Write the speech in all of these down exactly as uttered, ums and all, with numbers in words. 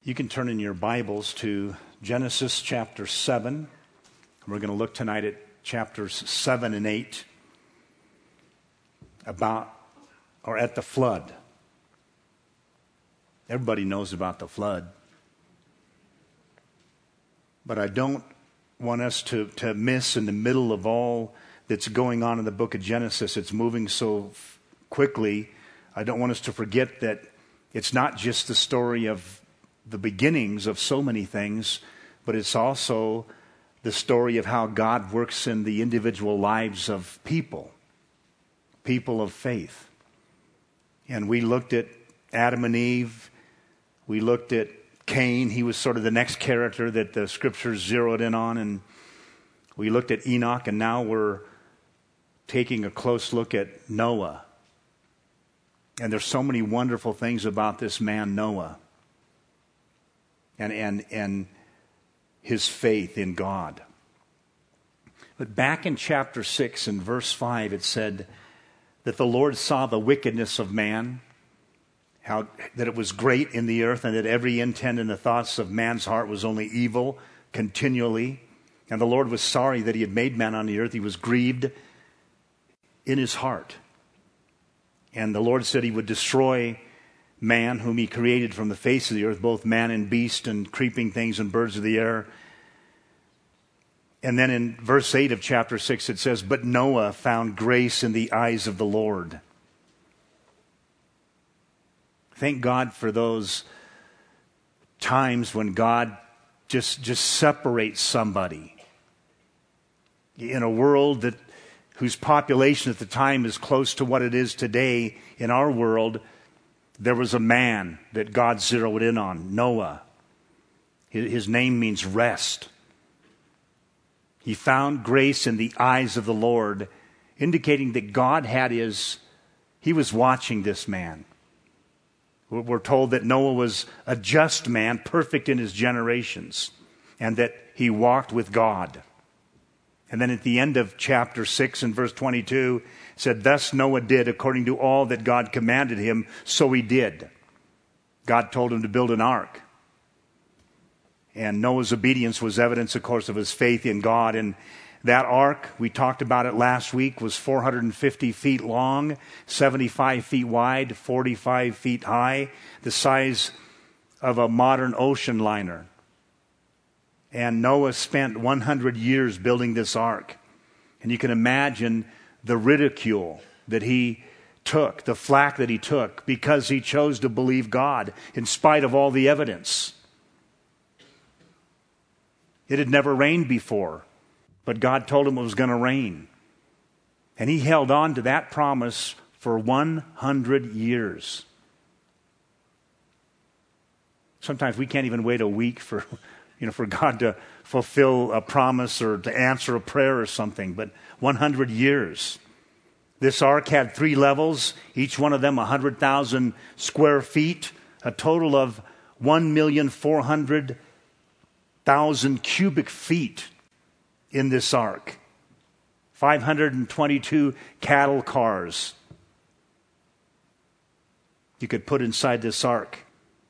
You can turn in your Bibles to Genesis chapter seven. We're going to look tonight at chapters seven and eight about, or at the flood. Everybody knows about the flood. But I don't want us to, to miss in the middle of all that's going on in the book of Genesis. It's moving so f- quickly. I don't want us to forget that it's not just the story of the beginnings of so many things, but it's also the story of how God works in the individual lives of people, people of faith. And we looked at Adam and Eve. We looked at Cain. He was sort of the next character that the scriptures zeroed in on. And we looked at Enoch, and now we're taking a close look at Noah. And there's so many wonderful things about this man, Noah. And, and and his faith in God. But back in chapter six and verse five, it said that the Lord saw the wickedness of man, how that it was great in the earth, and that every intent and the thoughts of man's heart was only evil continually. And the Lord was sorry that he had made man on the earth. He was grieved in his heart. And the Lord said he would destroy man whom he created from the face of the earth, both man and beast and creeping things and birds of the air. And then in verse eight of chapter six it says, but Noah found grace in the eyes of the Lord. Thank God for those times when God just, just separates somebody. In a world that whose population at the time is close to what it is today in our world, there was a man that God zeroed in on, Noah. His name means rest. He found grace in the eyes of the Lord, indicating that God had his, he was watching this man. We're told that Noah was a just man, perfect in his generations, and that he walked with God. And then at the end of chapter six and verse twenty-two, it said, thus Noah did according to all that God commanded him, so he did. God told him to build an ark. And Noah's obedience was evidence, of course, of his faith in God. And that ark, we talked about it last week, was four hundred fifty feet long, seventy-five feet wide, forty-five feet high, the size of a modern ocean liner. And Noah spent one hundred years building this ark. And you can imagine the ridicule that he took, the flack that he took, because he chose to believe God in spite of all the evidence. It had never rained before, but God told him it was going to rain. And he held on to that promise for one hundred years. Sometimes we can't even wait a week for... You know, for God to fulfill a promise or to answer a prayer or something. But one hundred years. This ark had three levels, each one of them one hundred thousand square feet, a total of one million four hundred thousand cubic feet in this ark. five hundred twenty-two cattle cars you could put inside this ark.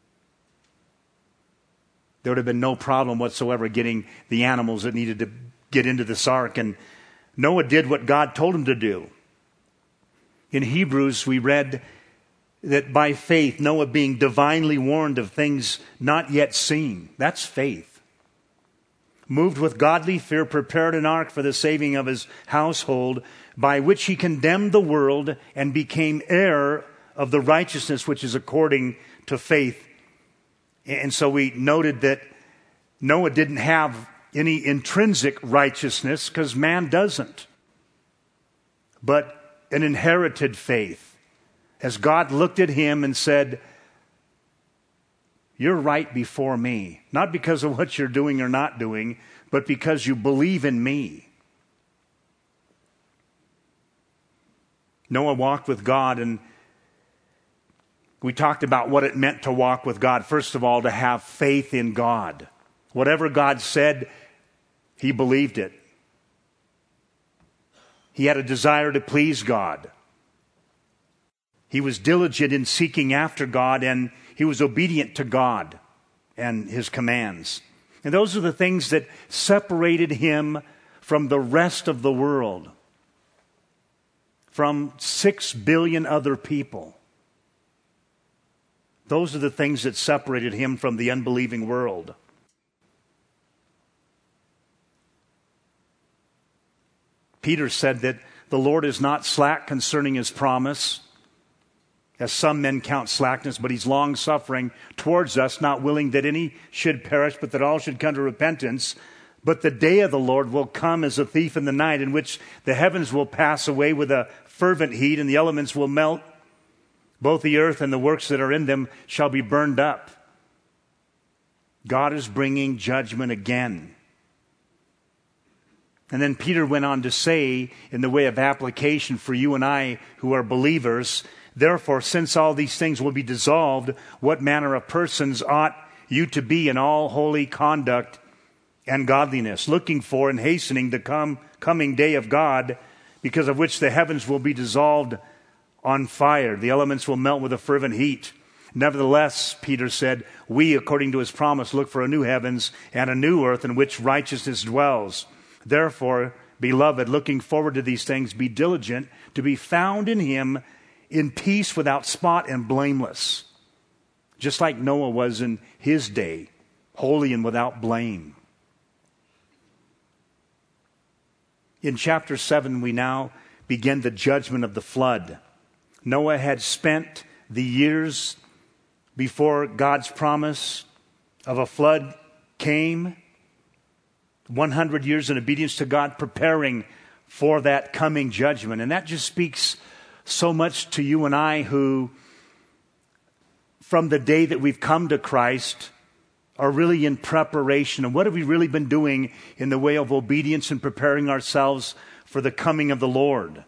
There would have been no problem whatsoever getting the animals that needed to get into this ark. And Noah did what God told him to do. In Hebrews, we read that by faith, Noah being divinely warned of things not yet seen. That's faith. Moved with godly fear, prepared an ark for the saving of his household, by which he condemned the world and became heir of the righteousness which is according to faith. And so we noted that Noah didn't have any intrinsic righteousness because man doesn't. But an inherited faith. As God looked at him and said, you're right before me. Not because of what you're doing or not doing, but because you believe in me. Noah walked with God, and we talked about what it meant to walk with God. First of all, to have faith in God. Whatever God said, he believed it. He had a desire to please God. He was diligent in seeking after God, and he was obedient to God. and his commands. And those are the things that separated him from the rest of the world, from six billion other people. Those are the things that separated him from the unbelieving world. Peter said that the Lord is not slack concerning his promise, as some men count slackness, but he's long-suffering towards us, not willing that any should perish, but that all should come to repentance. But the day of the Lord will come as a thief in the night, in which the heavens will pass away with a fervent heat, and the elements will melt. Both the earth and the works that are in them shall be burned up. God is bringing judgment again. And then Peter went on to say, in the way of application for you and I who are believers, therefore, since all these things will be dissolved, what manner of persons ought you to be in all holy conduct and godliness, looking for and hastening the come, coming day of God, because of which the heavens will be dissolved on fire. The elements will melt with a fervent heat. Nevertheless, Peter said, we, according to his promise, look for a new heavens and a new earth in which righteousness dwells. Therefore, beloved, looking forward to these things, be diligent to be found in him in peace, without spot and blameless, just like Noah was in his day, holy and without blame. In chapter seven, we now begin the judgment of the flood. Noah had spent the years before God's promise of a flood came, one hundred years in obedience to God, preparing for that coming judgment. And that just speaks so much to you and I who, from the day that we've come to Christ, are really in preparation. And what have we really been doing in the way of obedience and preparing ourselves for the coming of the Lord?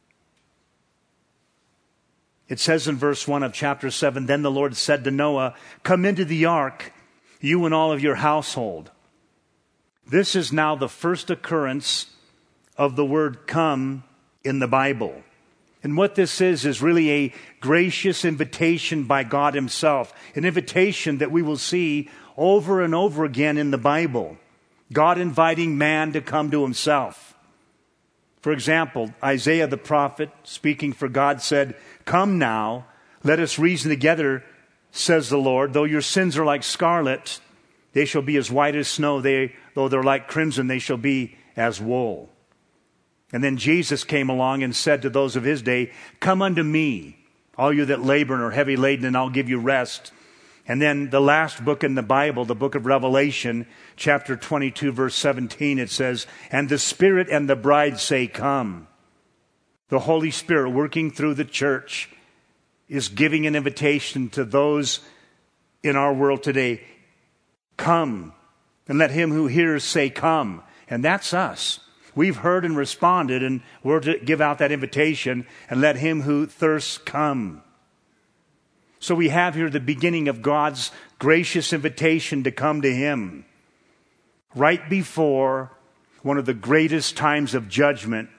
It says in verse one of chapter seven, then the Lord said to Noah, come into the ark, you and all of your household. This is now the first occurrence of the word come in the Bible. And what this is, is really a gracious invitation by God himself. An invitation that we will see over and over again in the Bible. God inviting man to come to himself. For example, Isaiah the prophet, speaking for God, said, come now, let us reason together, says the Lord. Though your sins are like scarlet, they shall be as white as snow. They, though they're like crimson, they shall be as wool. And then Jesus came along and said to those of his day, come unto me, all you that labor and are heavy laden, and I'll give you rest. And then the last book in the Bible, the book of Revelation, chapter twenty-two, verse seventeen, it says, and the Spirit and the bride say, come. The Holy Spirit working through the church is giving an invitation to those in our world today. Come, and let him who hears say, come. And that's us. We've heard and responded, and we're to give out that invitation, and let him who thirsts come. So we have here the beginning of God's gracious invitation to come to him, right before one of the greatest times of judgment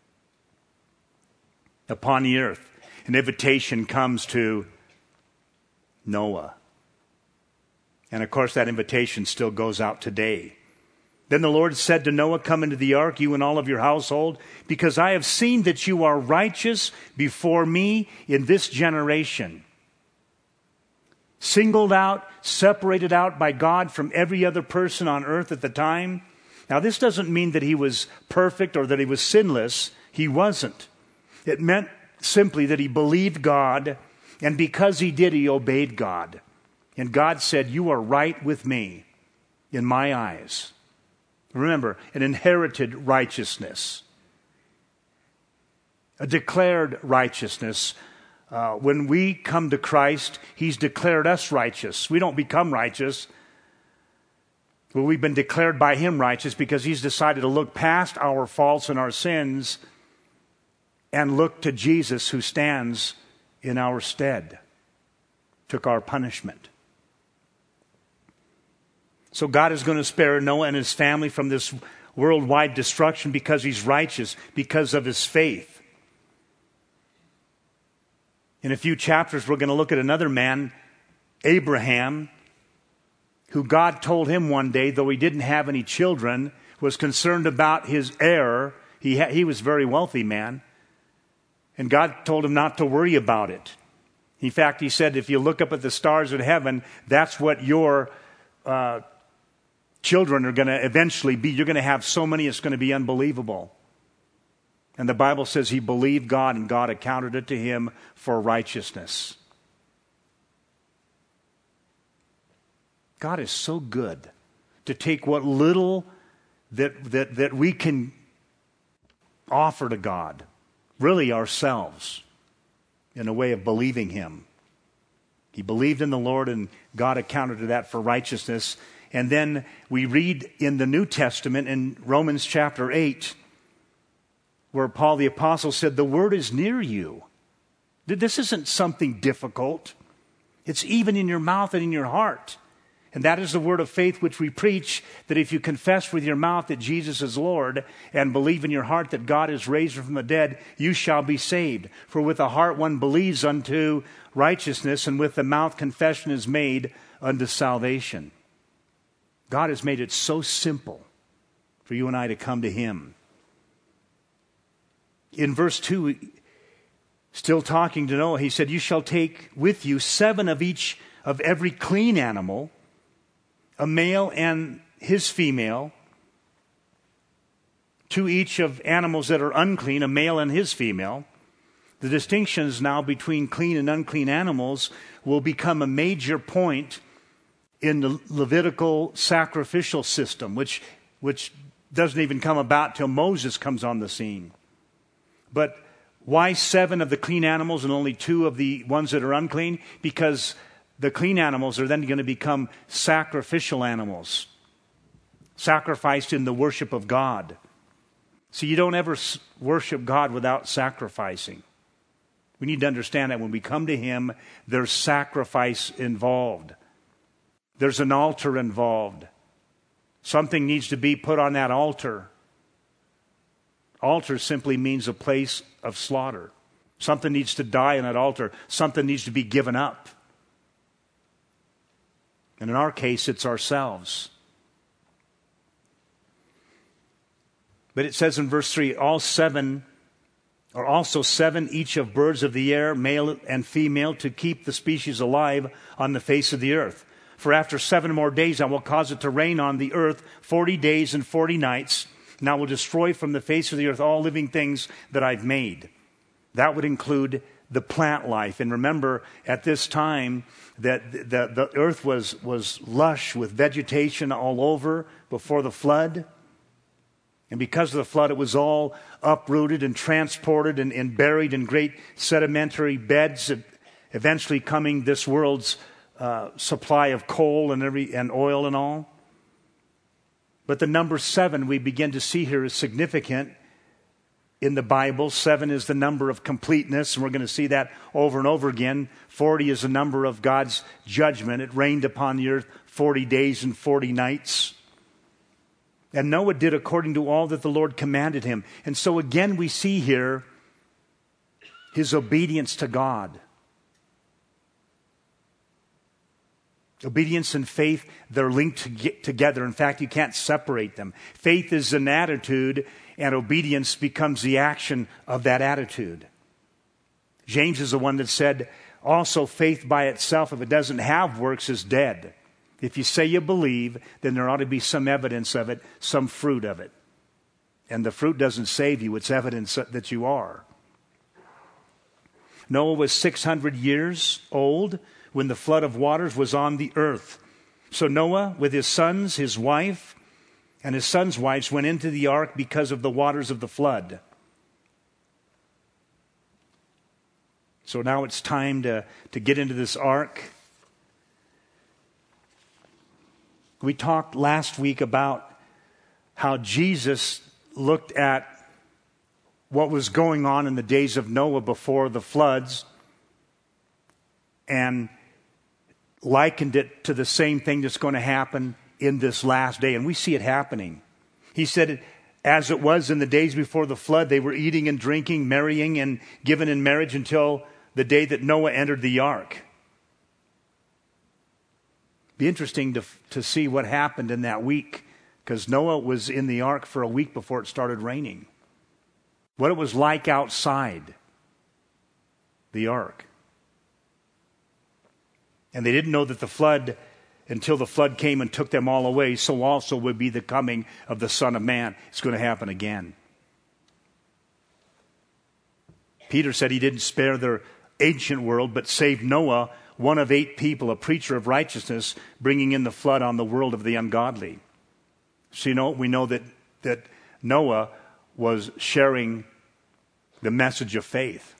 upon the earth. An invitation comes to Noah. And of course, that invitation still goes out today. Then the Lord said to Noah, come into the ark, you and all of your household, because I have seen that you are righteous before me in this generation. Singled out, separated out by God from every other person on earth at the time. Now, this doesn't mean that he was perfect or that he was sinless. He wasn't. It meant simply that he believed God, and because he did, he obeyed God. And God said, you are right with me in my eyes. Remember, an inherited righteousness. A declared righteousness. Uh, when we come to Christ, he's declared us righteous. We don't become righteous. Well, we've been declared by him righteous because he's decided to look past our faults and our sins and look to Jesus, who stands in our stead, took our punishment. So God is going to spare Noah and his family from this worldwide destruction because he's righteous, because of his faith. In a few chapters, we're going to look at another man, Abraham, who God told him one day, though he didn't have any children, was concerned about his heir. He, ha- he was a very wealthy man. And God told him not to worry about it. In fact, he said, if you look up at the stars in heaven, that's what your uh, children are going to eventually be. You're going to have so many, it's going to be unbelievable. And the Bible says he believed God, and God accounted it to him for righteousness. God is so good to take what little that, that, that we can offer to God, really ourselves, in a way of believing him. He believed in the Lord, and God accounted to that for righteousness. And then we read in the New Testament in Romans chapter eight, where Paul the Apostle said, the word is near you. This isn't something difficult. It's even in your mouth and in your heart. And that is the word of faith which we preach, that if you confess with your mouth that Jesus is Lord and believe in your heart that God has raised him from the dead, you shall be saved. For with the heart one believes unto righteousness, and with the mouth confession is made unto salvation. God has made it so simple for you and I to come to him. In verse two, still talking to Noah, he said, you shall take with you seven of each of every clean animal, a male and his female, two each of animals that are unclean, a male and his female. The distinctions now between clean and unclean animals will become a major point in the Levitical sacrificial system, which, which doesn't even come about till Moses comes on the scene. But why seven of the clean animals and only two of the ones that are unclean? Because the clean animals are then going to become sacrificial animals, sacrificed in the worship of God. See, you don't ever worship God without sacrificing. We need to understand that when we come to him, there's sacrifice involved. There's an altar involved. Something needs to be put on that altar. Altar simply means a place of slaughter. Something needs to die on that altar. Something needs to be given up. And in our case, it's ourselves. But it says in verse three, all seven, or also seven each of birds of the air, male and female, to keep the species alive on the face of the earth. For after seven more days I will cause it to rain on the earth forty days and forty nights, and I will destroy from the face of the earth all living things that I've made. That would include the plant life. And remember, at this time, that the, the earth was, was lush with vegetation all over before the flood. And because of the flood, it was all uprooted and transported and, and buried in great sedimentary beds, eventually coming this world's uh, supply of coal and, every, and oil and all. But the number seven we begin to see here is significant in the Bible. Seven is the number of completeness, and we're going to see that over and over again. Forty is the number of God's judgment. It rained upon the earth forty days and forty nights. And Noah did according to all that the Lord commanded him. And so again we see here his obedience to God. Obedience and faith, they're linked to together. In fact, you can't separate them. Faith is an attitude, and obedience becomes the action of that attitude. James is the one that said, also faith by itself, if it doesn't have works, is dead. If you say you believe, then there ought to be some evidence of it, some fruit of it. And the fruit doesn't save you, it's evidence that you are. Noah was six hundred years old when the flood of waters was on the earth. So Noah, with his sons, his wife, and his sons' wives, went into the ark because of the waters of the flood. So now it's time to, to get into this ark. We talked last week about how Jesus looked at what was going on in the days of Noah before the floods and likened it to the same thing that's going to happen in this last day. And we see it happening. He said, as it was in the days before the flood, they were eating and drinking, marrying and given in marriage until the day that Noah entered the ark. Be interesting to, to see what happened in that week, because Noah was in the ark for a week before it started raining. What it was like outside the ark. And they didn't know that the flood, until the flood came and took them all away, so also would be the coming of the Son of Man. It's going to happen again. Peter said he didn't spare the ancient world, but saved Noah, one of eight people, a preacher of righteousness, bringing in the flood on the world of the ungodly. So you know, we know that, that Noah was sharing the message of faith.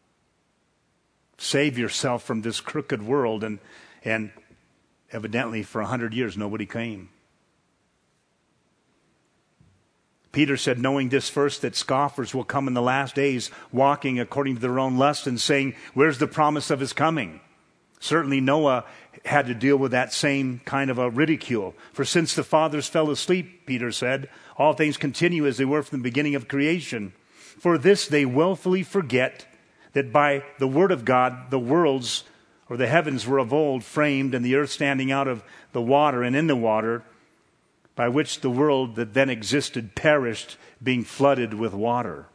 Save yourself from this crooked world. And, and evidently for a hundred years nobody came. Peter said, knowing this first, that scoffers will come in the last days, walking according to their own lust and saying, where's the promise of his coming? Certainly Noah had to deal with that same kind of a ridicule. For since the fathers fell asleep, Peter said, all things continue as they were from the beginning of creation. For this they willfully forget that by the word of God, the worlds or the heavens were of old framed, and the earth standing out of the water and in the water, by which the world that then existed perished, being flooded with water.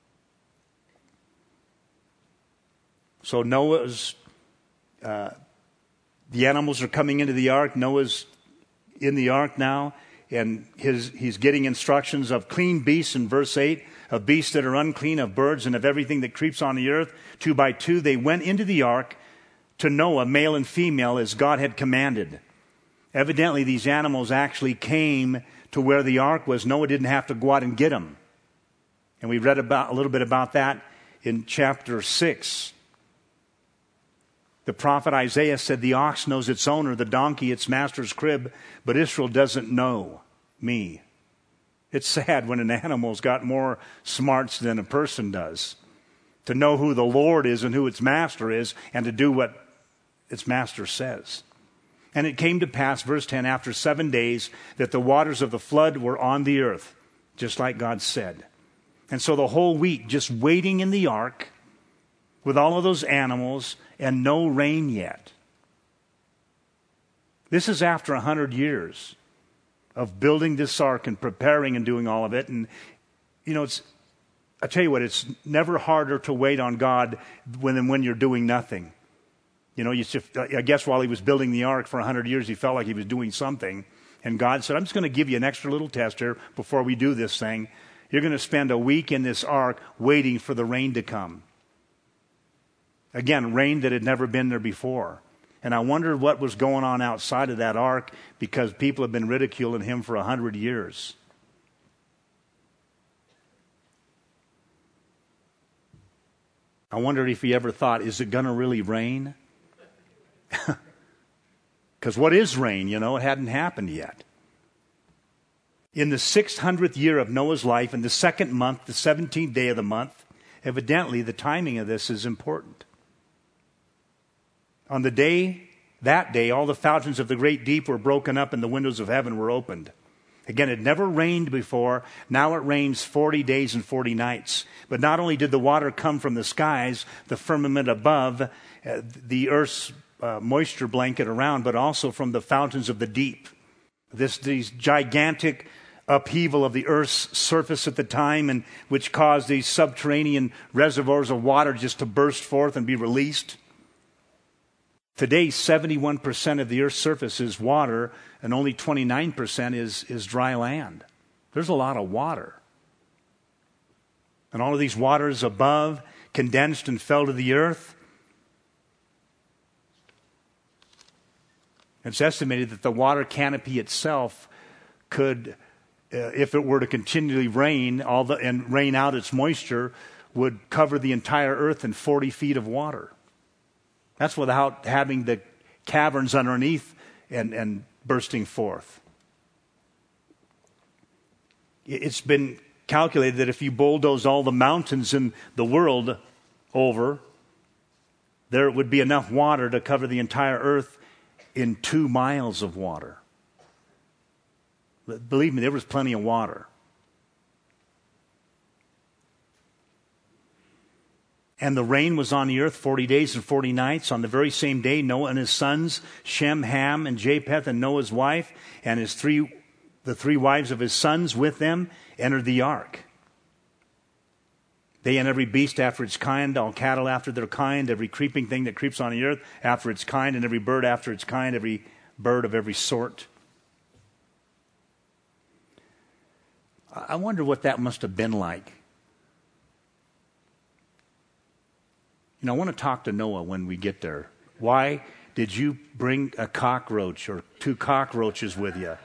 So Noah's, uh, the animals are coming into the ark. Noah's in the ark now, and his, he's getting instructions of clean beasts in verse eight, of beasts that are unclean, of birds, and of everything that creeps on the earth. Two by two they went into the ark to Noah, male and female, as God had commanded. Evidently, these animals actually came to where the ark was. Noah didn't have to go out and get them. And we read about a little bit about that in chapter six. The prophet Isaiah said, the ox knows its owner, the donkey its master's crib, but Israel doesn't know me. It's sad when an animal's got more smarts than a person does. To know who the Lord is and who its master is, and to do what its master says. And it came to pass, verse ten, after seven days, that the waters of the flood were on the earth, just like God said. And so the whole week, just waiting in the ark, with all of those animals, and no rain yet. This is after a hundred years of building this ark and preparing and doing all of it. And, you know, it's, I tell you what, it's never harder to wait on God when, when you're doing nothing. You know, you just, I guess while he was building the ark for a hundred years, he felt like he was doing something. And God said, I'm just going to give you an extra little test here before we do this thing. You're going to spend a week in this ark waiting for the rain to come. Again, rain that had never been there before. And I wondered what was going on outside of that ark, because people have been ridiculing him for a hundred years. I wondered if he ever thought, is it going to really rain? Because what is rain? You know, it hadn't happened yet. In the six hundredth year of Noah's life, in the second month, the seventeenth day of the month, evidently the timing of this is important. On the day, that day, all the fountains of the great deep were broken up and the windows of heaven were opened. Again, it never rained before. Now it rains forty days and forty nights. But not only did the water come from the skies, the firmament above, uh, the earth's uh, moisture blanket around, but also from the fountains of the deep. This these gigantic upheaval of the earth's surface at the time, and which caused these subterranean reservoirs of water just to burst forth and be released. Today, seventy-one percent of the earth's surface is water, and only twenty-nine percent is, is dry land. There's a lot of water. And all of these waters above condensed and fell to the earth. It's estimated that the water canopy itself could, uh, if it were to continually rain all the, and rain out its moisture, would cover the entire earth in forty feet of water. That's without having the caverns underneath and, and bursting forth. It's been calculated that if you bulldoze all the mountains in the world over, there would be enough water to cover the entire earth in two miles of water. Believe me, there was plenty of water. And the rain was on the earth forty days and forty nights. On the very same day, Noah and his sons, Shem, Ham, and Japheth, and Noah's wife, and his three, the three wives of his sons with them, entered the ark. They and every beast after its kind, all cattle after their kind, every creeping thing that creeps on the earth after its kind, and every bird after its kind, every bird of every sort. I wonder what that must have been like. You know, I want to talk to Noah when we get there. Why did you bring a cockroach or two cockroaches with you?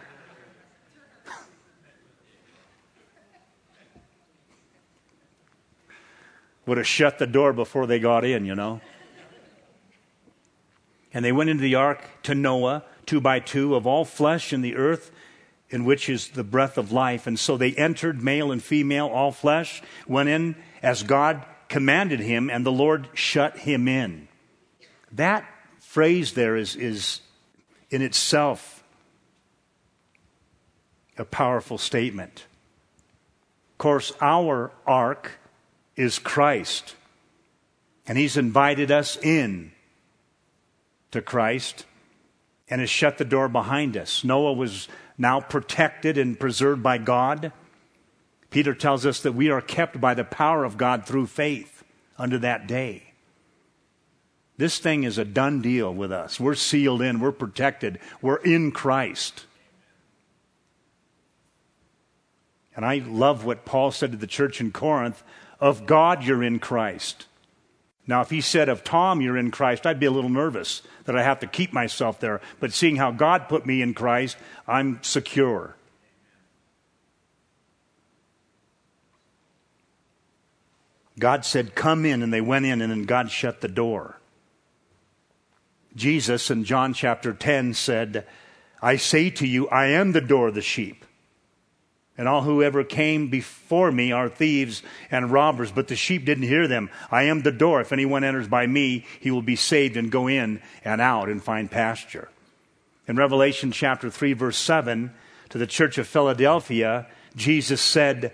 Would have shut the door before they got in, you know. And they went into the ark to Noah, two by two, of all flesh in the earth, in which is the breath of life. And so they entered, male and female, all flesh, went in as God commanded him, and the Lord shut him in. That phrase there is, is in itself a powerful statement. Of course, our ark is Christ, and he's invited us in to Christ and has shut the door behind us. Noah was now protected and preserved by God. Peter tells us that we are kept by the power of God through faith unto that day. This thing is a done deal with us. We're sealed in, we're protected, we're in Christ. And I love what Paul said to the church in Corinth: of God you're in Christ. Now, if he said of Tom you're in Christ, I'd be a little nervous that I have to keep myself there. But seeing how God put me in Christ, I'm secure. God said, come in, and they went in, and then God shut the door. Jesus in John chapter ten said, I say to you, I am the door of the sheep. And all who ever came before me are thieves and robbers, but the sheep didn't hear them. I am the door. If anyone enters by me, he will be saved and go in and out and find pasture. In Revelation chapter three, verse seven, to the church of Philadelphia, Jesus said,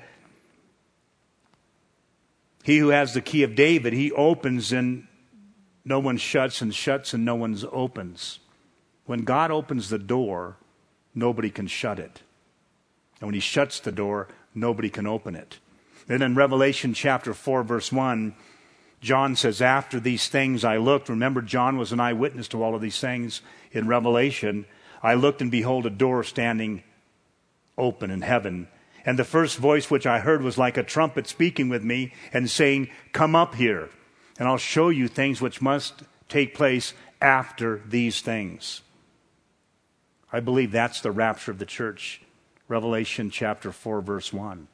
he who has the key of David, he opens and no one shuts, and shuts and no one opens. When God opens the door, nobody can shut it. And when he shuts the door, nobody can open it. Then in Revelation chapter four, verse one, John says, after these things I looked. Remember, John was an eyewitness to all of these things in Revelation. I looked, and behold, a door standing open in heaven. And the first voice which I heard was like a trumpet speaking with me and saying, come up here, and I'll show you things which must take place after these things. I believe that's the rapture of the church. Revelation chapter four, verse one.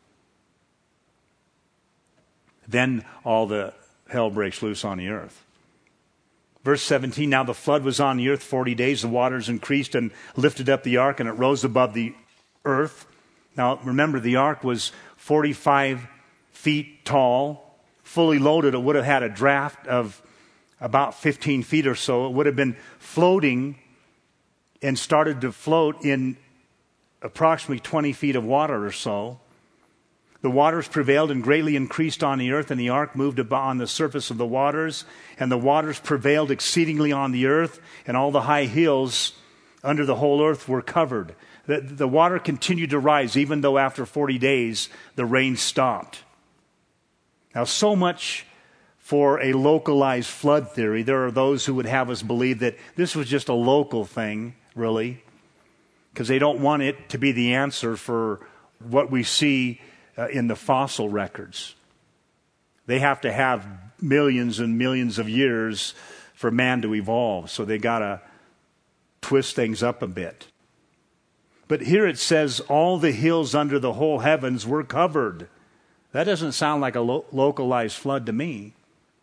Then all the hell breaks loose on the earth. Verse seventeen, now the flood was on the earth forty days. The waters increased and lifted up the ark, and it rose above the earth. Now remember, the ark was forty-five feet tall, fully loaded. It would have had a draft of about fifteen feet or so. It would have been floating and started to float in approximately twenty feet of water or so. The waters prevailed and greatly increased on the earth, and the ark moved on the surface of the waters, and the waters prevailed exceedingly on the earth, and all the high hills under the whole earth were covered. The, the water continued to rise, even though after forty days the rain stopped. Now, so much for a localized flood theory. There are those who would have us believe that this was just a local thing, really, because they don't want it to be the answer for what we see uh, in the fossil records. They have to have millions and millions of years for man to evolve, so they got to twist things up a bit. But here it says, all the hills under the whole heavens were covered. That doesn't sound like a lo- localized flood to me.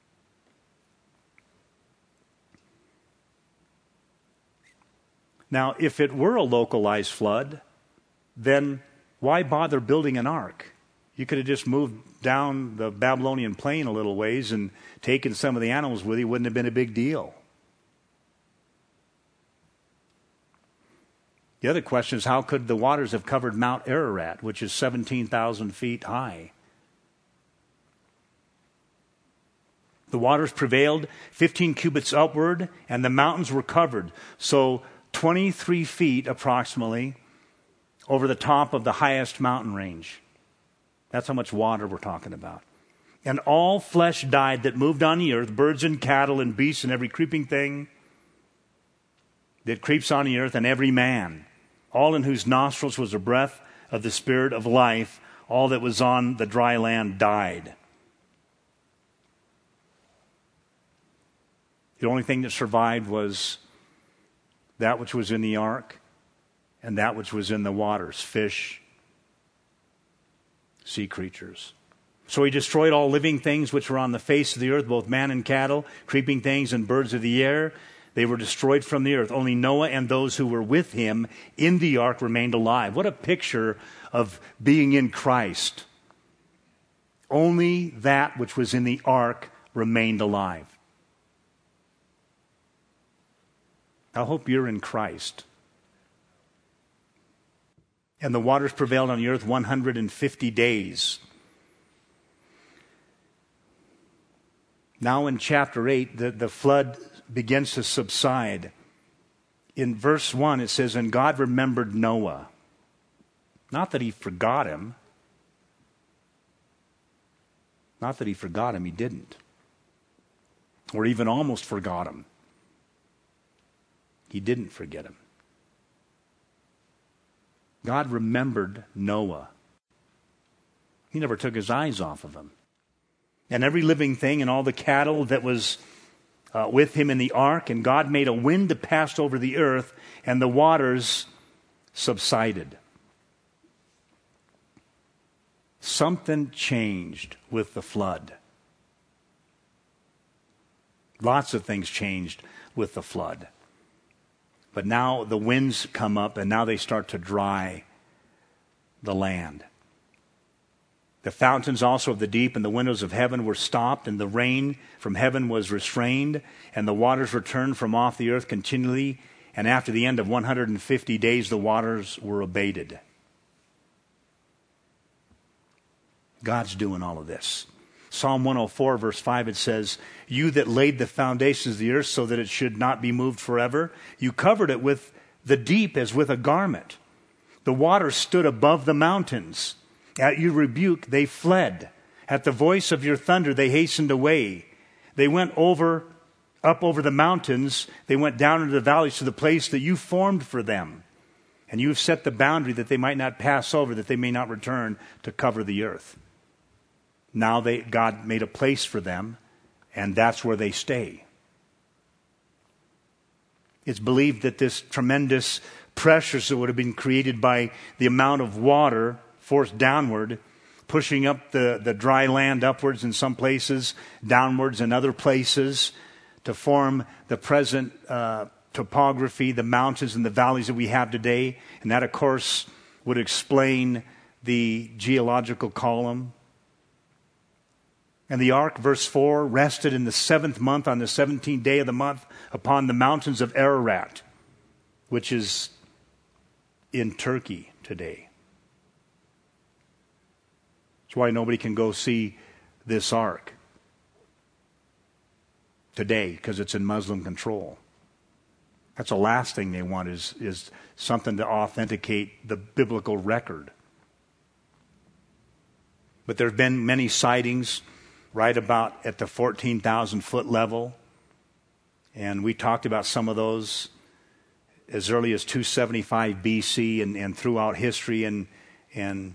Now, if it were a localized flood, then why bother building an ark? You could have just moved down the Babylonian plain a little ways and taken some of the animals with you. It wouldn't have been a big deal. The other question is, how could the waters have covered Mount Ararat, which is seventeen thousand feet high? The waters prevailed fifteen cubits upward, and the mountains were covered. So twenty-three feet approximately over the top of the highest mountain range. That's how much water we're talking about. And all flesh died that moved on the earth, birds and cattle and beasts and every creeping thing that creeps on the earth, and every man, all in whose nostrils was the breath of the Spirit of life. All that was on the dry land died. The only thing that survived was that which was in the ark and that which was in the waters, fish, sea creatures. So he destroyed all living things which were on the face of the earth, both man and cattle, creeping things and birds of the air. They were destroyed from the earth. Only Noah and those who were with him in the ark remained alive. What a picture of being in Christ. Only that which was in the ark remained alive. I hope you're in Christ. And the waters prevailed on the earth one hundred fifty days. Now in chapter eight, the, the flood begins to subside. In verse one, it says, and God remembered Noah. Not that he forgot him. Not that he forgot him, he didn't. Or even almost forgot him. He didn't forget him. God remembered Noah. He never took his eyes off of him. And every living thing and all the cattle that was uh, with him in the ark, and God made a wind to pass over the earth, and the waters subsided. Something changed with the flood. Lots of things changed with the flood. But now the winds come up, and now they start to dry the land. The fountains also of the deep and the windows of heaven were stopped, and the rain from heaven was restrained, and the waters returned from off the earth continually. And after the end of one hundred fifty days, the waters were abated. God's doing all of this. Psalm one oh four, verse five, it says, you that laid the foundations of the earth so that it should not be moved forever, you covered it with the deep as with a garment. The waters stood above the mountains. At your rebuke, they fled. At the voice of your thunder, they hastened away. They went over, up over the mountains. They went down into the valleys to the place that you formed for them. And you have set the boundary that they might not pass over, that they may not return to cover the earth. Now they, God made a place for them, and that's where they stay. It's believed that this tremendous pressures that would have been created by the amount of water forced downward, pushing up the, the dry land upwards in some places, downwards in other places, to form the present uh, topography, the mountains and the valleys that we have today. And that, of course, would explain the geological column. And the ark, verse four, rested in the seventh month on the seventeenth day of the month upon the mountains of Ararat, which is in Turkey today. That's why nobody can go see this ark today, because it's in Muslim control. That's the last thing they want is, is something to authenticate the biblical record. But there have been many sightings right about at the fourteen thousand foot level. And we talked about some of those as early as two seventy-five B C and, and throughout history. And, and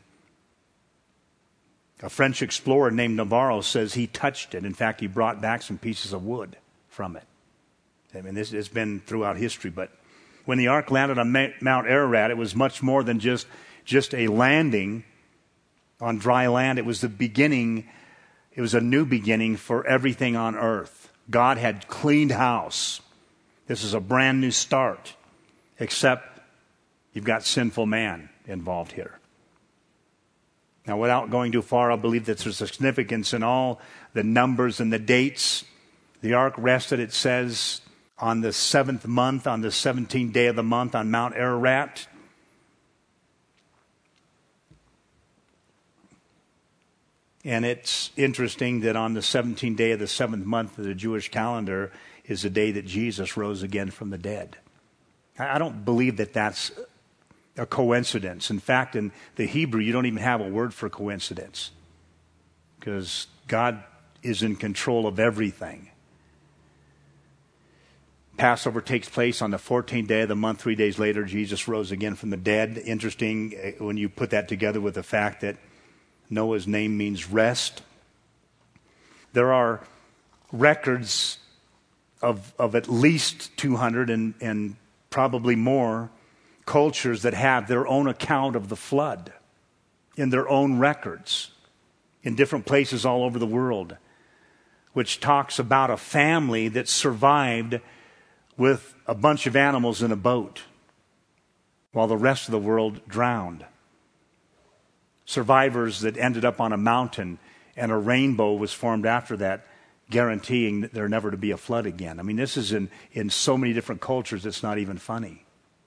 a French explorer named Navarro says he touched it. In fact, he brought back some pieces of wood from it. I mean, this has been throughout history. But when the ark landed on Mount Ararat, it was much more than just, just a landing on dry land. It was the beginning. It was a new beginning for everything on earth. God had cleaned house. This is a brand new start, except you've got sinful man involved here. Now, without going too far, I believe that there's a significance in all the numbers and the dates. The ark rested, it says, on the seventh month, on the seventeenth day of the month on Mount Ararat. And it's interesting that on the seventeenth day of the seventh month of the Jewish calendar is the day that Jesus rose again from the dead. I don't believe that that's a coincidence. In fact, in the Hebrew, you don't even have a word for coincidence, because God is in control of everything. Passover takes place on the fourteenth day of the month. Three days later, Jesus rose again from the dead. Interesting when you put that together with the fact that Noah's name means rest. There are records of, of at least two hundred and, and probably more cultures that have their own account of the flood in their own records in different places all over the world, which talks about a family that survived with a bunch of animals in a boat while the rest of the world drowned. Survivors that ended up on a mountain, and a rainbow was formed after that, guaranteeing that there never to be a flood again. I mean, this is in, in so many different cultures, it's not even funny.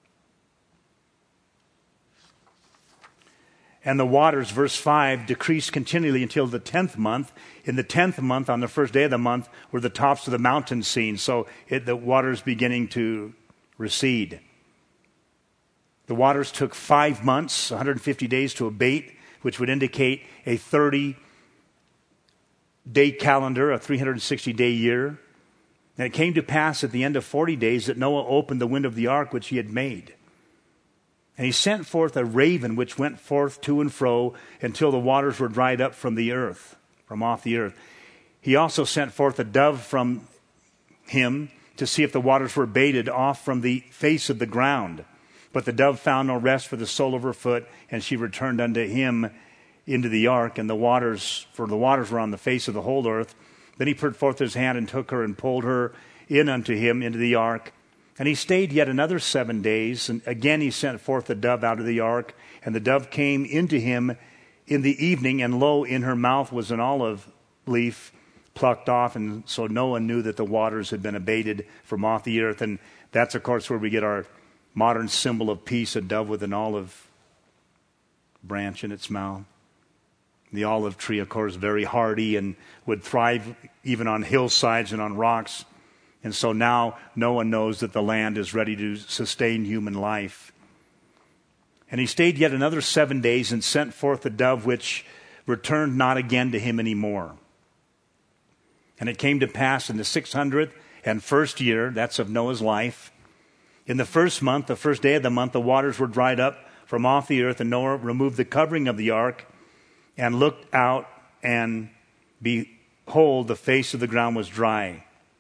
And the waters, verse five, decreased continually until the tenth month. In the tenth month, on the first day of the month, were the tops of the mountains seen. So it, the waters beginning to recede. The waters took five months, one hundred fifty days to abate, which would indicate a thirty-day calendar, a three hundred sixty-day year. And it came to pass at the end of forty days that Noah opened the window of the ark which he had made. And he sent forth a raven which went forth to and fro until the waters were dried up from the earth, from off the earth. He also sent forth a dove from him to see if the waters were abated off from the face of the ground. But the dove found no rest for the sole of her foot, and she returned unto him into the ark, and the waters, for the waters were on the face of the whole earth. Then he put forth his hand and took her and pulled her in unto him into the ark. And he stayed yet another seven days, and again he sent forth the dove out of the ark, and the dove came into him in the evening, and lo, in her mouth was an olive leaf plucked off, and so Noah knew that the waters had been abated from off the earth. And that's, of course, where we get our modern symbol of peace, a dove with an olive branch in its mouth. The olive tree, of course, very hardy and would thrive even on hillsides and on rocks. And so now Noah knows that the land is ready to sustain human life. And he stayed yet another seven days and sent forth the dove, which returned not again to him any more. And it came to pass in the six hundredth and first year, that's of Noah's life, in the first month, the first day of the month, the waters were dried up from off the earth, and Noah removed the covering of the ark and looked out, and behold, the face of the ground was dry.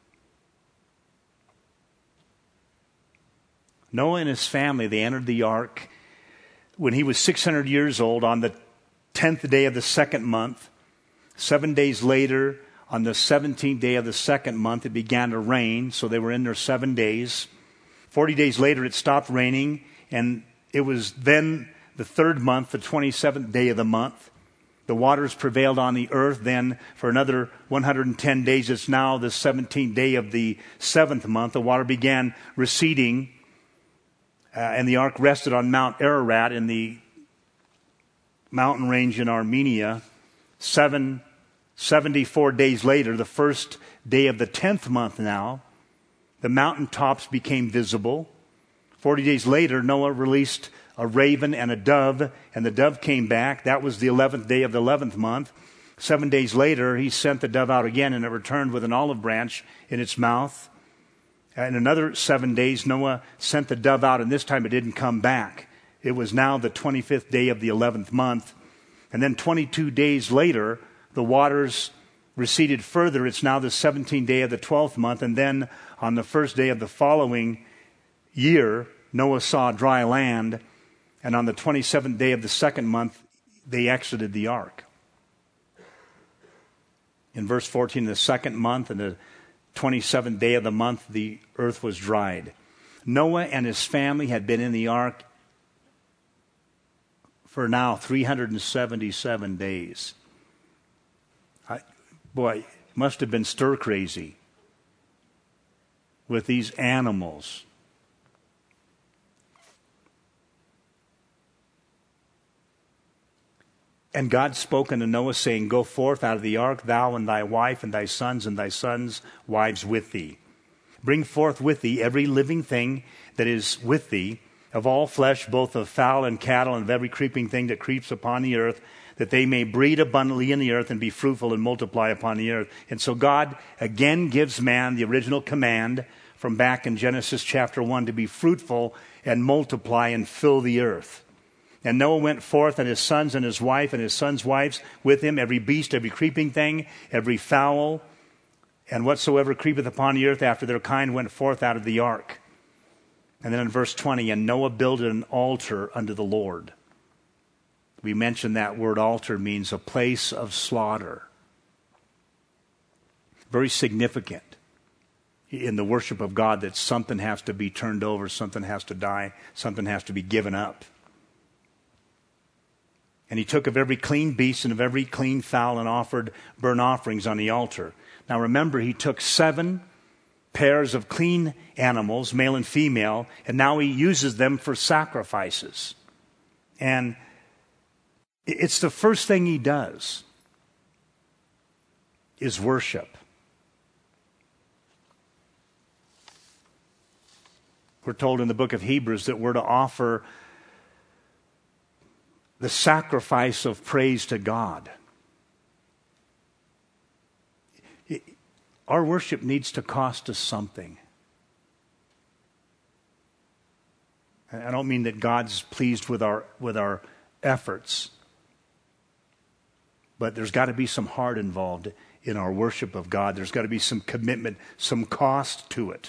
Noah and his family, they entered the ark when he was six hundred years old on the tenth day of the second month. Seven days later, on the seventeenth day of the second month, it began to rain, so they were in there seven days. Forty days later, it stopped raining, and it was then the third month, the twenty-seventh day of the month. The waters prevailed on the earth then for another one hundred ten days. It's now the seventeenth day of the seventh month. The water began receding. Uh, and the ark rested on Mount Ararat in the mountain range in Armenia. Seven, seventy-four days later, the first day of the tenth month now, the mountaintops became visible. Forty days later, Noah released a raven and a dove, and the dove came back. That was the eleventh day of the eleventh month. Seven days later, he sent the dove out again, and it returned with an olive branch in its mouth. In another seven days, Noah sent the dove out, and this time it didn't come back. It was now the twenty-fifth day of the eleventh month. And then twenty-two days later, the waters receded further. It's now the seventeenth day of the twelfth month. And then on the first day of the following year, Noah saw dry land. And on the twenty-seventh day of the second month, they exited the ark. In verse fourteen, the second month and the twenty-seventh day of the month, the earth was dried. Noah and his family had been in the ark for now three hundred seventy-seven days. I, boy, must have been stir crazy with these animals. And God spoke unto Noah, saying, Go forth out of the ark, thou and thy wife and thy sons and thy sons' wives with thee. Bring forth with thee every living thing that is with thee, of all flesh, both of fowl and cattle, and of every creeping thing that creeps upon the earth, that they may breed abundantly in the earth and be fruitful and multiply upon the earth. And so God again gives man the original command from back in Genesis chapter one to be fruitful and multiply and fill the earth. And Noah went forth, and his sons and his wife and his sons' wives with him, every beast, every creeping thing, every fowl, and whatsoever creepeth upon the earth after their kind went forth out of the ark. And then in verse twenty, and Noah builded an altar unto the Lord. We mentioned that word altar means a place of slaughter. Very significant in the worship of God that something has to be turned over, something has to die, something has to be given up. And he took of every clean beast and of every clean fowl and offered burnt offerings on the altar. Now remember, he took seven pairs of clean animals, male and female, and now he uses them for sacrifices. And it's the first thing he does is worship. We're told in the book of Hebrews that we're to offer the sacrifice of praise to God. Our worship needs to cost us something. I don't mean that God's pleased with our with our efforts, but there's got to be some heart involved in our worship of God. There's got to be some commitment, some cost to it.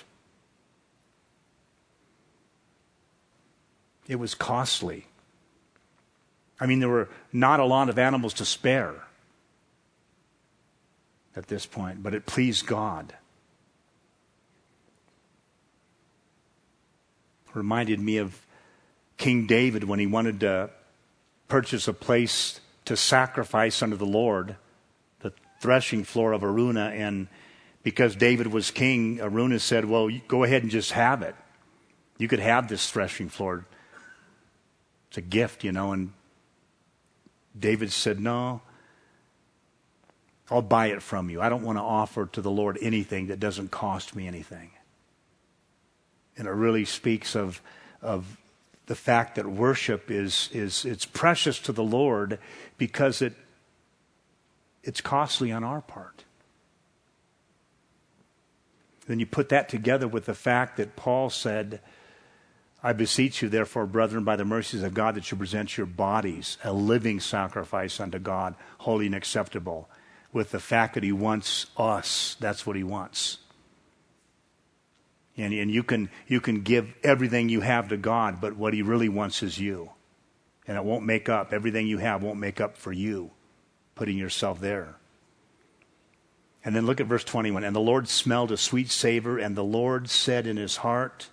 It was costly. I mean, there were not a lot of animals to spare at this point, but it pleased God. It reminded me of King David when he wanted to purchase a place to sacrifice unto the Lord, the threshing floor of Araunah, and because David was king, Araunah said, well, you go ahead and just have it. You could have this threshing floor. It's a gift, you know, and David said, no, I'll buy it from you. I don't want to offer to the Lord anything that doesn't cost me anything. And it really speaks of, of the fact that worship is, is it's precious to the Lord because it it's costly on our part. Then you put that together with the fact that Paul said, I beseech you, therefore, brethren, by the mercies of God, that you present your bodies a living sacrifice unto God, holy and acceptable, with the fact that he wants us. That's what he wants. And, and you can you can give everything you have to God, but what he really wants is you. And it won't make up. Everything you have won't make up for you, putting yourself there. And then look at verse twenty-one. And the Lord smelled a sweet savor, and the Lord said in his heart,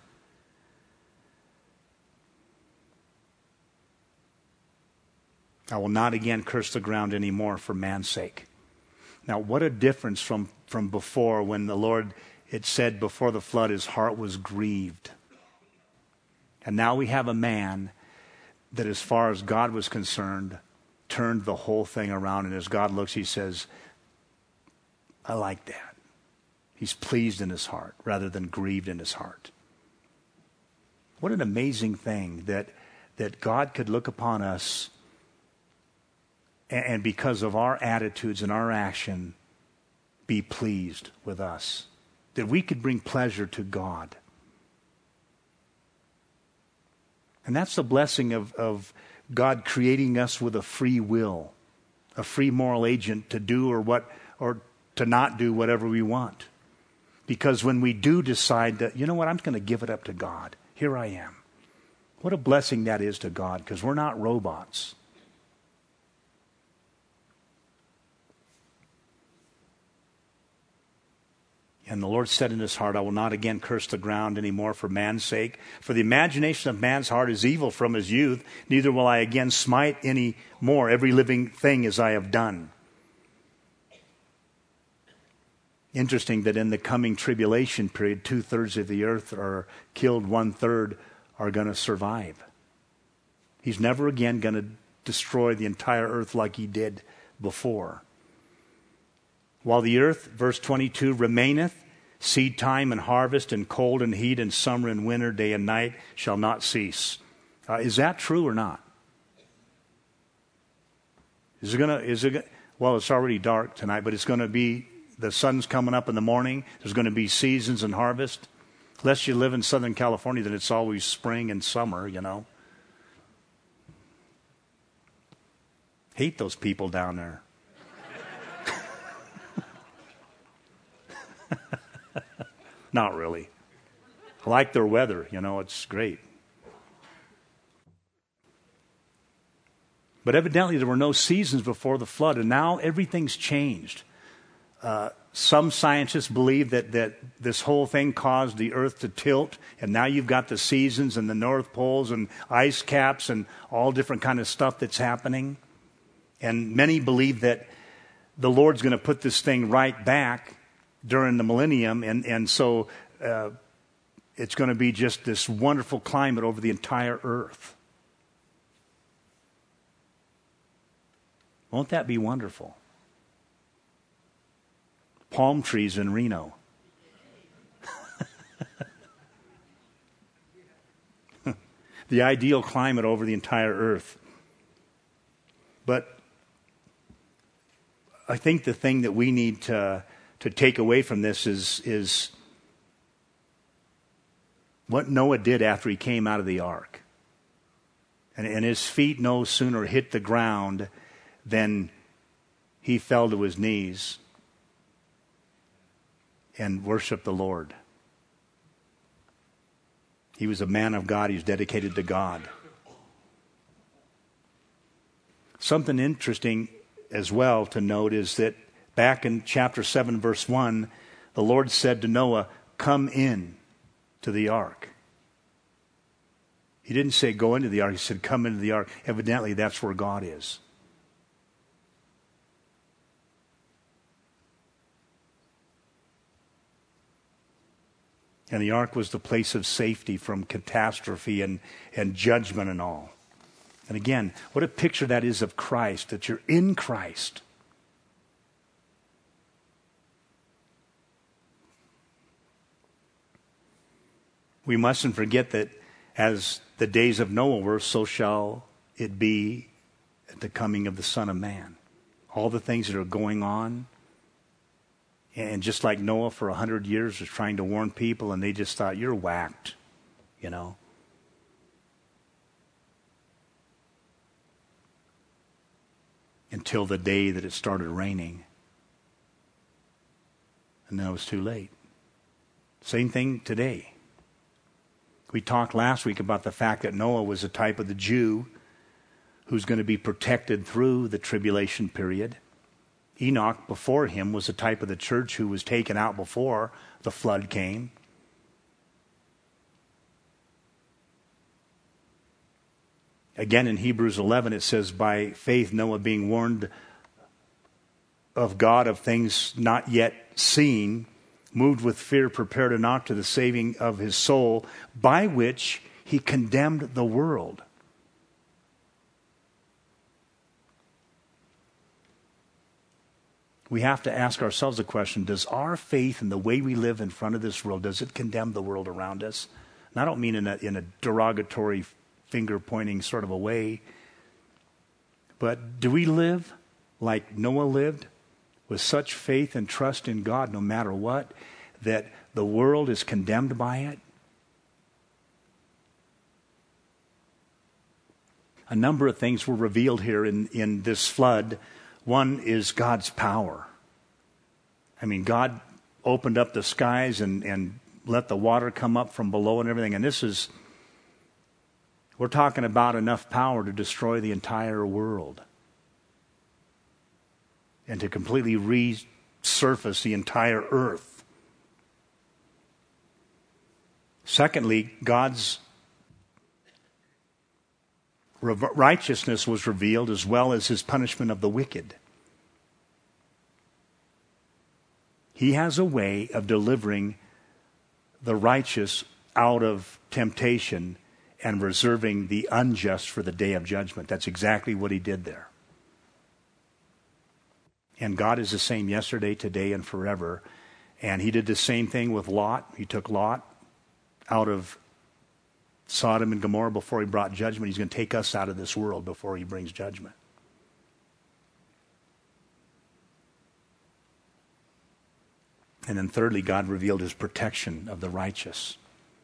I will not again curse the ground anymore for man's sake. Now, what a difference from, from before when the Lord, it said before the flood, his heart was grieved. And now we have a man that, as far as God was concerned, turned the whole thing around. And as God looks, he says, I like that. He's pleased in his heart rather than grieved in his heart. What an amazing thing that, that God could look upon us, and because of our attitudes and our action, be pleased with us. That we could bring pleasure to God. And that's the blessing of, of God creating us with a free will, a free moral agent to do or what or to not do whatever we want. Because when we do decide that, you know what, I'm going to give it up to God. Here I am. What a blessing that is to God, because we're not robots. And the Lord said in his heart, I will not again curse the ground anymore for man's sake. For the imagination of man's heart is evil from his youth. Neither will I again smite any more every living thing as I have done. Interesting that in the coming tribulation period, two-thirds of the earth are killed, one-third are going to survive. He's never again going to destroy the entire earth like he did before. While the earth, verse twenty-two, remaineth, seed time and harvest and cold and heat and summer and winter, day and night shall not cease. Uh, is that true or not? Is it gonna? Is it? Well, it's already dark tonight, but it's going to be. The sun's coming up in the morning. There's going to be seasons and harvest. Unless you live in Southern California, then it's always spring and summer. You know. Hate those people down there. Not really. I like their weather. You know, it's great. But evidently there were no seasons before the flood, and now everything's changed. Uh, some scientists believe that, that this whole thing caused the earth to tilt, and now you've got the seasons and the North Poles and ice caps and all different kind of stuff that's happening. And many believe that the Lord's going to put this thing right back during the millennium, and, and so uh, it's going to be just this wonderful climate over the entire earth. Won't that be wonderful? Palm trees in Reno. The ideal climate over the entire earth. But I think the thing that we need to, to take away from this is, is what Noah did after he came out of the ark. And, and his feet no sooner hit the ground than he fell to his knees and worshiped the Lord. He was a man of God. He was dedicated to God. Something interesting as well to note is that back in chapter seven, verse one, the Lord said to Noah, "Come in to the ark." He didn't say go into the ark. He said come into the ark. Evidently, that's where God is. And the ark was the place of safety from catastrophe and, and judgment and all. And again, what a picture that is of Christ, that you're in Christ. We mustn't forget that as the days of Noah were, so shall it be at the coming of the Son of Man. All the things that are going on. And just like Noah for a hundred years was trying to warn people, and they just thought, you're whacked, you know. Until the day that it started raining. And then it was too late. Same thing today. We talked last week about the fact that Noah was a type of the Jew who's going to be protected through the tribulation period. Enoch before him was a type of the church who was taken out before the flood came. Again in Hebrews eleven it says, by faith Noah being warned of God of things not yet seen, moved with fear prepared an ark to the saving of his soul, by which he condemned the world. We have to ask ourselves the question, does our faith and the way we live in front of this world, does it condemn the world around us? And I don't mean in a, in a derogatory, finger-pointing sort of a way, but do we live like Noah lived, with such faith and trust in God no matter what, that the world is condemned by it? A number of things were revealed here in, in this flood. One is God's power. I mean, God opened up the skies and, and let the water come up from below and everything. And this is, we're talking about enough power to destroy the entire world. And to completely resurface the entire earth. Secondly, God's righteousness was revealed, as well as his punishment of the wicked. He has a way of delivering the righteous out of temptation and reserving the unjust for the day of judgment. That's exactly what he did there. And God is the same yesterday, today, and forever. And he did the same thing with Lot. He took Lot out of Sodom and Gomorrah before he brought judgment. He's going to take us out of this world before he brings judgment. And then thirdly, God revealed his protection of the righteous.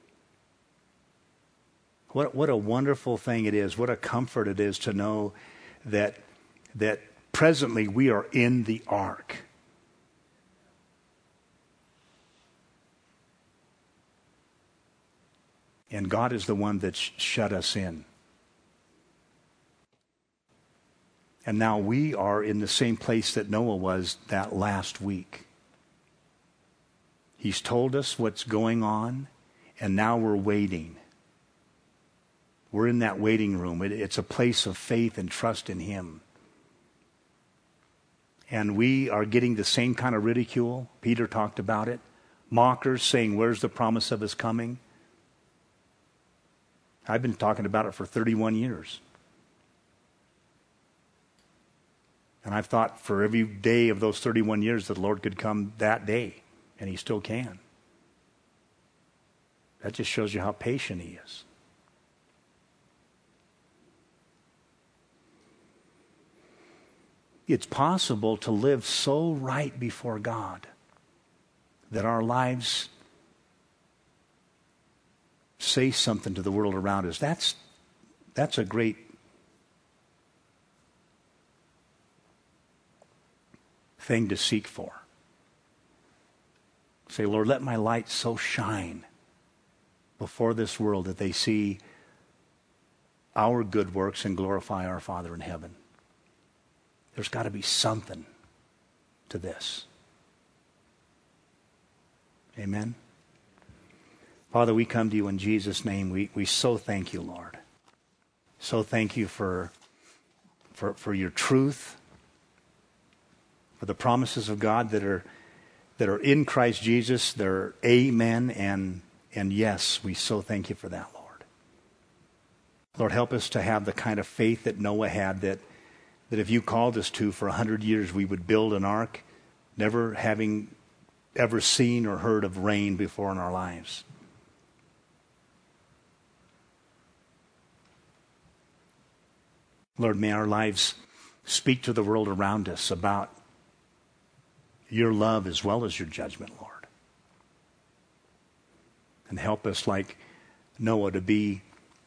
What, what a wonderful thing it is. What a comfort it is to know that, that presently we are in the ark. And God is the one that shut us in. And now we are in the same place that Noah was that last week. He's told us what's going on, and now we're waiting. We're in that waiting room. It, it's a place of faith and trust in him. And we are getting the same kind of ridicule. Peter talked about it. Mockers saying, where's the promise of his coming? I've been talking about it for thirty-one years. And I've thought for every day of those thirty-one years that the Lord could come that day. And he still can. That just shows you how patient he is. It's possible to live so right before God that our lives say something to the world around us. That's, that's a great thing to seek for. Say, Lord, let my light so shine before this world that they see our good works and glorify our Father in heaven. There's got to be something to this. Amen. Father, we come to you in Jesus' name. We, we so thank you, Lord. So thank you for, for, for your truth, for the promises of God that are that are in Christ Jesus. They're amen and, and yes, we so thank you for that, Lord. Lord, help us to have the kind of faith that Noah had, that, that if you called us to for a hundred years, we would build an ark, never having ever seen or heard of rain before in our lives. Lord, may our lives speak to the world around us about your love as well as your judgment, Lord. And help us, like Noah, to be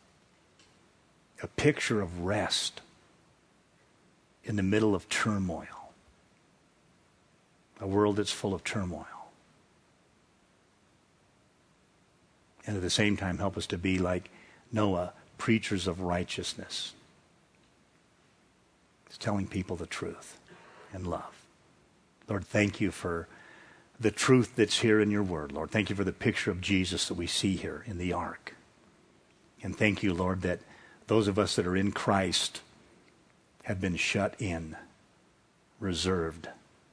a picture of rest in the middle of turmoil. A world that's full of turmoil. And at the same time, help us to be like Noah, preachers of righteousness. It's telling people the truth and love. Lord, thank you for the truth that's here in your word, Lord. Thank you for the picture of Jesus that we see here in the ark. And thank you, Lord, that those of us that are in Christ have been shut in, reserved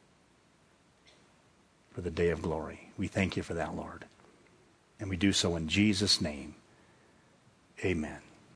for the day of glory. We thank you for that, Lord. And we do so in Jesus' name. Amen.